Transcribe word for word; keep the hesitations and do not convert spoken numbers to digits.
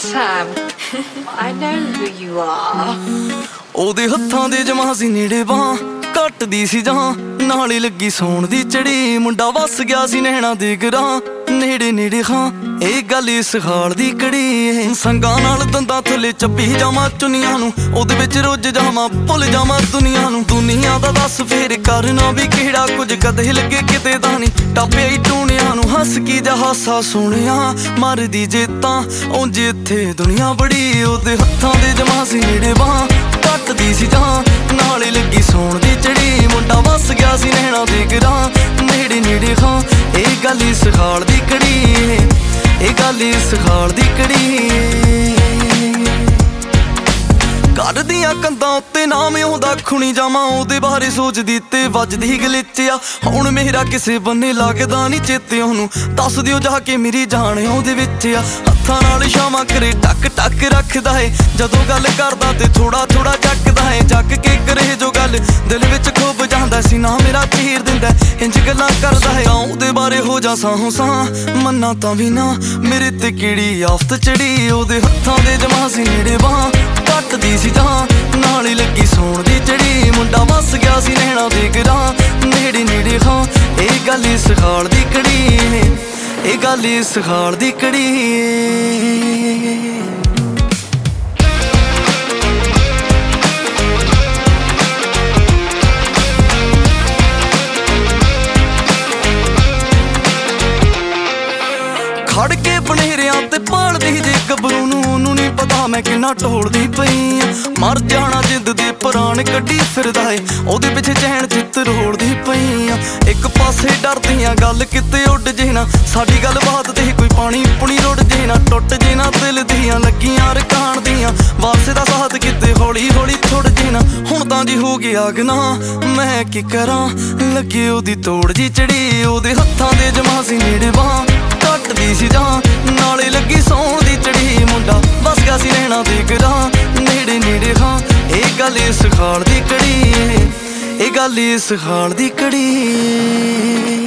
Sam, I know who you are. ਉਹਦੇ ਹੱਥਾਂ ਦੇ ਜਮਾਂ ਸੀ ਨੇੜੇ ਬਾਂ ਕੱਟਦੀ ਸੀ ਜਾਂ ਨਾਲੇ ਲੱਗੀ ਸੌਣ ਦੀ ਚੜੀ ਮੁੰਡਾ ਵਸ ਗਿਆ ਸੀ ਨੈਣਾ ਦੇ ਗਰਾਂ ਨੇੜੇ ਨੇੜੇ ਹਾਂ ਇਹ ਗੱਲ ਇਸ ਹਾਲ ਦੀ ਕੜੀ ਸੰਗਾਂ ਨਾਲ ਦੰਦਾਂ ਥੱਲੇ ਚੱਪੀ ਜਾਵਾਂ ਚੁੰਨੀਆਂ ਨੂੰ ਉਹਦੇ ਵਿੱਚ ਰੁੱਝ ਜਾਵਾਂ ਭੁੱਲ ਜਾਵਾਂ ਦੁਨੀਆ ਨੂੰ ਦੁਨੀਆ ਦਾ ਦੱਸ ਫੇਰ ਕਰਨਾ ਵੀ ਕਿਹੜਾ ਕੁਝ ਕਦੇ ਲੱਗੇ ਕਿਤੇ ਦਾ ਨਹੀਂ ਟਾਪਿਆ ਹੀ ਟੂਣਿਆਂ ਨੂੰ ਹੱਸ ਕੀ ਜਾ ਹਾਸਾ ਸੁਣਿਆ ਮਰਦੀ ਜੇ ਤਾਂ ਉਂਝ ਇੱਥੇ ਦੁਨੀਆ ਬੜੀ ਉਹਦੇ ਹੱਥਾਂ ਦੇ ਜਮਾਂ ਸੀ ਨੇੜੇ ਬਾਂ ਕੱਟਦੀ ਸੀ ਜਾਂ ਨਾਲੇ ਲੱਗੀ ਸੌਣ ਦੀ ਚੜੀ ਮੁੰਡਾ ਵਸ ਗਿਆ ਸੀ ਨੈਣਾ ਦੇ ਗਰਾਂ ਨੇੜੇ ਨੇੜੇ ਹਾਂ ਇਹ ਗੱਲ ਇਸ ਹਾਲ ਦੀ ਕੜੀ ਇਹ ਗੱਲ ਇਸ ਹਾਲ ਦੀ ਕੜੀ ਕੱਢਦੀਆਂ ਕੰਧਾਂ ਉੱਤੇ ਨਾਮ ਆਉਂਦਾ ਖੁਣੀ ਜਾਵਾਂ ਉਹਦੇ ਬਾਰੇ ਸੋਚਦੀ ਤੇ ਵੱਜਦੀ ਗਲਿਚਿਆ ਹੁਣ ਮੇਰਾ ਕਿਸੇ ਬੰਨੇ ਲੱਗਦਾ ਨਹੀਂ ਚੇਤੇ ਉਹਨੂੰ ਦੱਸ ਦਿਓ ਜਾ ਕੇ ਮੇਰੀ ਜਾਨ ਉਹਦੇ ਵਿੱਚ ਆ ਹੱਥਾਂ ਨਾਲ ਛਾਵਾਂ ਕਰੇ ਟੱਕ ਟੱਕ ਰੱਖਦਾ ਏ ਜਦੋਂ ਗੱਲ ਕਰਦਾ ਤੇ ਥੋੜਾ ਥੋੜਾ ਚੱਕਦਾ ਏ ਚੱਕ ਕੇ ਕਰੇ ਜੋ ਗੱਲ ਦਿਲ ਵਿੱਚ ਖੁੱਭ ਜਾਂਦਾ ਸੀ ਨਾ ਮੇਰਾ ਚੀਰ ਦਿੰਦਾ ਇੰਜ ਗੱਲਾਂ ਕਰਦਾ ਏ ਉਹਦੇ ਬਾਰੇ ਹੋ ਜਾ ਸਾਹੋਂ ਸਾਹ ਮੰਨਾ ਤਾਂ ਵੀ ਨਾ ਮੇਰੇ ਤੇ ਕਿਹੜੀ ਆਫਤ ਚੜੀ ਉਹਦੇ ਹੱਥਾਂ ਦੇ ਜਮਾਂ ਸੀ ਨੇੜੇ ਬਾਂ ਕੱਟਦੀ ਸੀ ਜਾਂ ਨਾਲੇ ਲੱਗੀ ਸੌਣ ਦੀ ਚੜੀ ਮੁੰਡਾ ਵਸ ਗਿਆ ਸੀ ਨੈਣਾ ਦੇ ਗਰਾਂ ਨੇੜੇ ਨੇੜੇ ਹਾਂ ਇਹ ਗੱਲ ਇਸ ਹਾਲ ਦੀ ਕੜੀ ਇਹ ਗੱਲ ਇਸ ਹਾਲ ਦੀ ਕੜੀ ਖੜ ਕੇ ਬਨੇਰਿਆਂ ਤੇ ਪਾਲਦੀ ਜੇ ਗੱਭਰੂ ਨੂੰ ਉਹਨੂੰ ਨੀ ਪਤਾ ਮੈਂ ਕਿੰਨਾ ਢੋਲਦੀ ਪਈ ਆ ਮਰ ਜਾਣਾ ਜਿੱਦ ਦੇ ਪ੍ਰਾਣ ਕੱਢੀ ਫਿਰਦਾ ਏ ਉਹਦੇ ਪਿੱਛੇ ਚੈਨ ਚਿੱਤ ਰੋੜਦੀ ਪਈ ਆ ਇੱਕ ਪਾਸੇ ਡਰਦੀਆਂ ਗੱਲ ਕਿਤੇ ਉੱਡ ਜੇ ਨਾ ਸਾਡੀ ਗੱਲ ਬਾਤ ਤੇ ਕੋਈ ਪਾਣੀ ਪੁਣੀ ਰੁੜ ਜੇ ਨਾ ਟੁੱਟ ਜੇ ਨਾ ਦਿਲ ਦੀਆਂ ਲੱਗੀਆਂ ਰਕਾਣ ਦੀਆਂ ਵਾਸੇ ਦਾ ਸਾਥ ਕਿਤੇ ਹੌਲੀ ਹੌਲੀ ਥੁੜ ਜੇ ਨਾ ਹੁਣ ਤਾਂ ਜੀ ਹੋ ਗਿਆ ਗੁਨਾਹ ਮੈਂ ਕੀ ਕਰਾਂ ਲੱਗੇ ਉਹਦੀ ਤੋੜ ਜੀ ਚੜੀ ਉਹਦੇ ਹੱਥਾਂ ਦੇ ਜਮਾਂ ਸੀ ਨੇੜੇ ਬਾਂ ਕੱਟਦੀ ਸੀ ਜਾਂ ਨਾਲੇ ਲੱਗੀ ਸੌਣ ਦੀ ਚੜੀ ਮੁੰਡਾ ਵਸ ਗਿਆ ਸੀ ਨੈਣਾ ਦੇ ਗਰਾਂ ਨੇੜੇ ਨੇੜੇ ਹਾਂ ਇਹ ਗੱਲ ਇਸ ਹਾਲ ਦੀ ਕੜੀ ਇਹ ਗੱਲ ਇਸ ਹਾਲ ਦੀ ਕੜੀ